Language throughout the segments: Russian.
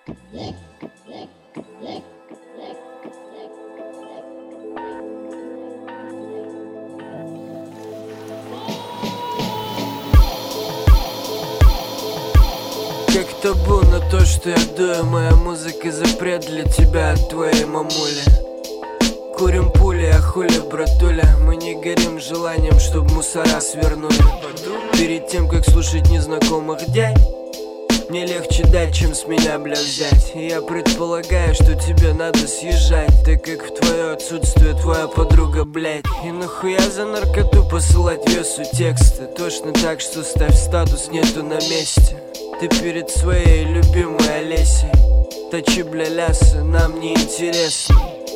Как табу на то, что я дую, моя музыка запрет для тебя от твоей мамули. Курим пули, а хули, братуля, мы не горим желанием, чтоб мусора свернули. Перед тем, как слушать незнакомых дядь, мне легче дать, чем с меня, бля, взять. И я предполагаю, что тебе надо съезжать, так как в твое отсутствие твоя подруга, блядь. И нахуя за наркоту посылать весу текста? Точно так, что ставь статус, нету на месте. Ты перед своей любимой Олесей. Точи, бля, лясы, нам не интересно.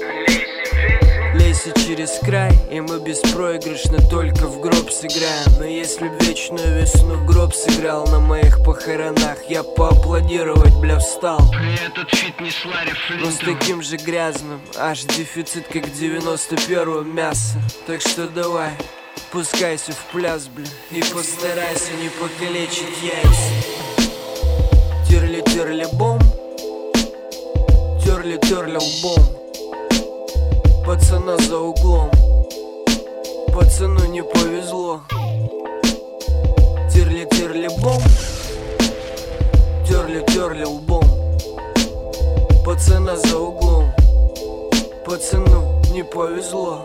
Лейся через край, и мы беспроигрышно только в гроб сыграем. Но если б вечную весну в гроб сыграл на моих похоронах, я поаплодировать, бля, встал. Этот фит не сварив флинтом. Но с таким же грязным, аж дефицит, как 91-го мяса. Так что давай, пускайся в пляс, бля, и постарайся не покалечить яйца. Терли-терли бом, терли-терли лбом. Пацана за углом, пацану не повезло. Терли-терли бом, терли-терли лбом. Пацана за углом, пацану не повезло.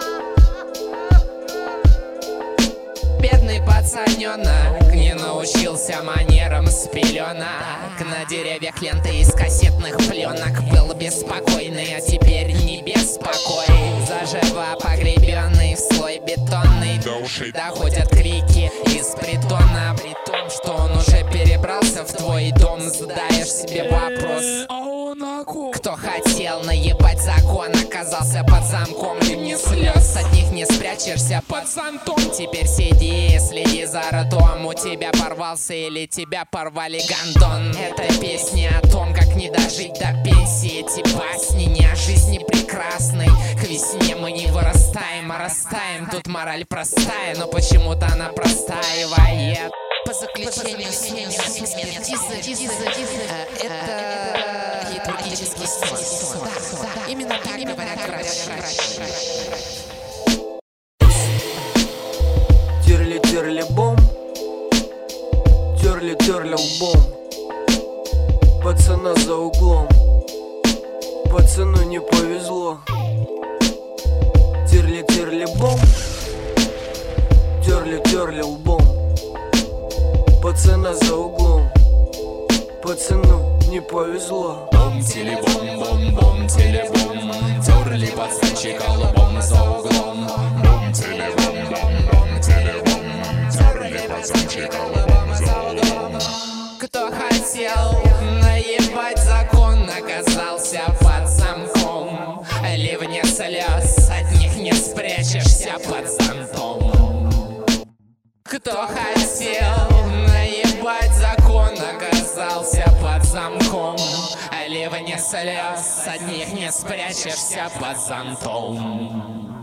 Бедный пацанёнок не научился манерам с пеленок. На деревьях ленты из кассетных пленок. Был беспокойный, а теперь не беспокойный. Заживо погребенный в слой бетонный. До ушей доходят крики из притона. При том, что он уже перебрался в твой дом, задаешь себе вопрос: кто хотел наебать закон, оказался под замком. Ливни слез, от них не спрячешься под зонтом. Теперь сиди и следи за ртом. У тебя порвался или тебя порвали гондон. Это песня о том, как не дожить до пенсии. Эти басни не о жизни прекрасной. К весне мы не вырастаем, а растаем. Тут мораль простая, но почему-то она простаивает. По заключению это литургический сон. Именно так говорят врачи. Терли-терли бом, терли-терли лбом. Пацана за углом, пацану не повезло. Терли-терли бом, терли-терли лбом. Пацана за углом, пацану не повезло. Бом-теле-бом-бом-бом, теле-бом. Терли пацанчика лбом за углом. Бом-теле-бом-бом-бом, теле-бом. Терли пацанчика лбом за углом. Кто хотел наебать закон, оказался под замком. Ливни слез, от них не спрячешься под зонтом. Кто хотел наебать закон, оказался под замком. Ливни слез, от них не спрячешься под зонтом.